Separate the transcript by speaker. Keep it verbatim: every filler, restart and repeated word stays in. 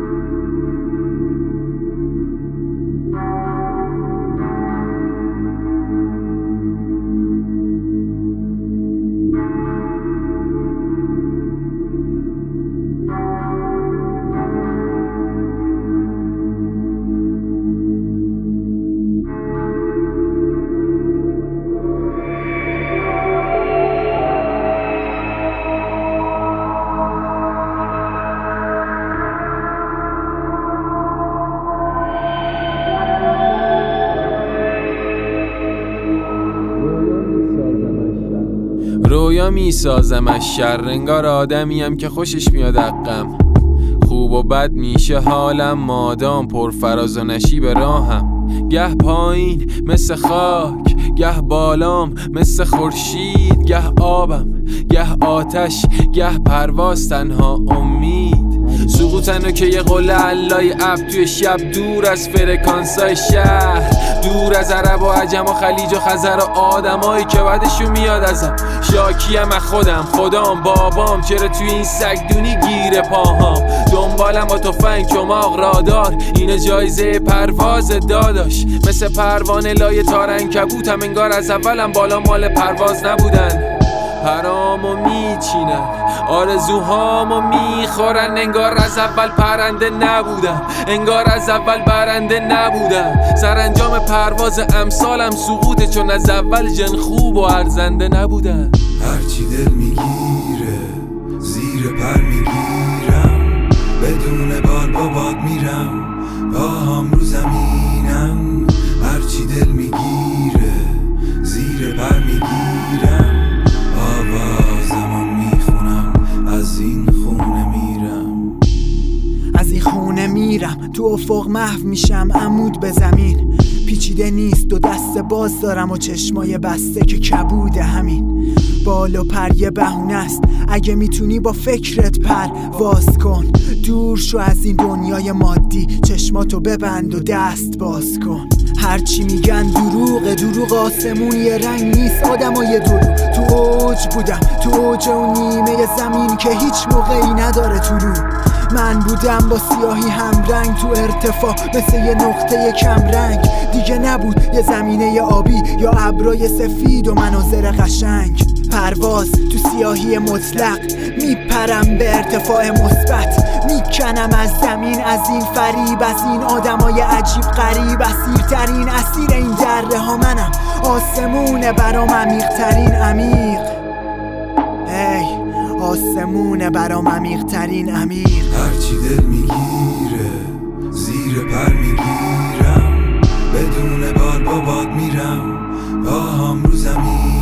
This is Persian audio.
Speaker 1: رویا میسازم از شر، انگار آدمیم که خوشش میاد حقم. خوب و بد میشه حالم مادام پر فراز و نشیب راهم. گه پایین مثل خاک، گه بالام مثل خورشید، گه آبم گه آتش، گه پرواز تنها امید. سقوطن و که یه قول علای اب توی شب، دور از فرکانسای شهر، دور از عرب و عجم و خلیج و خزر و آدمایی که بعدشون میاد ازم. شاکیم از خودم، خدام، بابام، چرا توی این سگدونی گیر پاهام. دنبالم با تفنگ، چماق، رادار، اینه جایزه پرواز داداش. مثل پروانه لای تار عنکبوتم، انگار از اولم بالا مال پرواز نبودن. پرامو میچینن، آرزوهامو میخورن، انگار از اول پرنده نبودم، انگار از اول برنده نبودم. سرانجام پرواز امثالم سقوطه، چون از اول جن خوب و ارزنده نبودن.
Speaker 2: هرچی دل میگیره زیر پر میگیرم، بدون بال با باد میرم، پاهام رو زمینم. هرچی دل میگیره زیر پر میگیرم، آوازمو میخونم، از این خونه میرم.
Speaker 3: از این خونه میرم، تو افق محو میشم، عمود به زمین. پیچیده نیست، دو دست باز دارم و چشمای بسته که کبوده همین. بال و پر یه بهونه است، اگه میتونی با فکرت پر واز کن. دور شو از این دنیای مادی، چشماتو ببند و دست باز کن. هرچی میگن دروغه، دروغ آسمون یه رنگ نیست، آدمای دروغ. تو اوج بودم، تو اوج اون نیمه زمین که هیچ موقعی نداره طلوع. من بودم با سیاهی همرنگ تو ارتفاع، مثل یه نقطه کم رنگ. دیگه نبود یه زمینه آبی یا ابرای سفید و مناظر قشنگ. پرواز تو سیاهی مطلق، میپرم به ارتفاع مثبت. میکنم از زمین، از این فریب، از این آدمای عجیب غریب. اسیرترین اسیر این دره ها منم، آسمونه برام عمیق‌ترین عمیق. ای آسمونه برام عمیق‌ترین عمیق.
Speaker 2: هرچی دل میگیره زیر پر میگیرم، بدون بال با باد میرم، پاهام رو زمین.